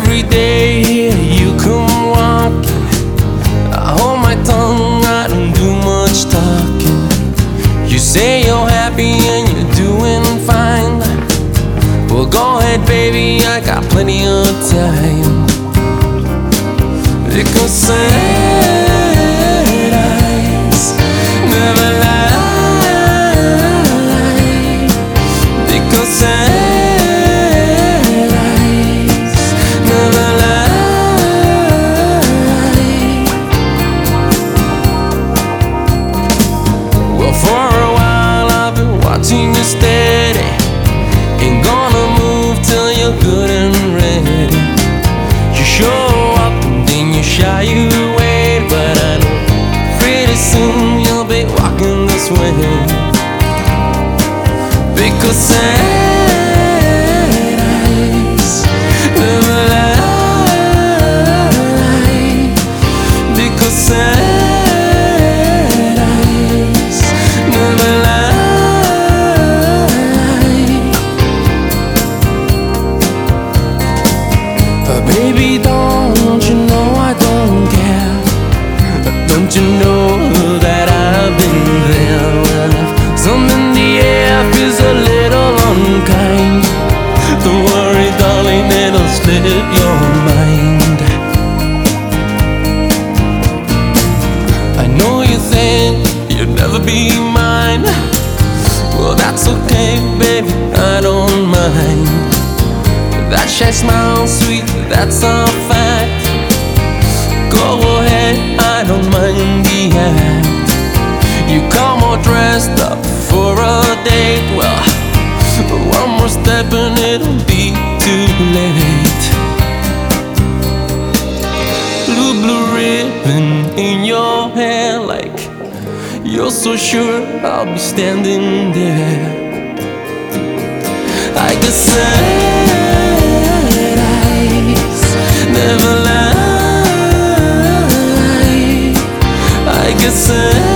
Every day you come walking, I hold my tongue, I don't do much talking. You say you're happy and you're doing fine. Well, go ahead, baby, I got plenty of time. Because sad eyes never lie. Because sad eyes never lie. Well, for a while I've been watching you steady. Ain't gonna move till you're good and ready. You show up and then you shy away, but I know pretty soon you'll be walking this way. Because sad eyes never lie. Because sad eyes never lie. Baby, don't you know I don't care? Don't you know that I've been there? Well, if something in the air feels a little unkind, don't worry, darling, it'll slip your mind. I know you think you'll never be mine. Well, that's okay, baby, I don't mind. That shy smile, sweet, that's a fact. Go ahead, I don't mind the act. You come all dressed up for a date. Well, one more step and it'll be too late. Blue ribbon in your hair, like you're so sure I'll be standing there. I guess sad eyes never lie. I guess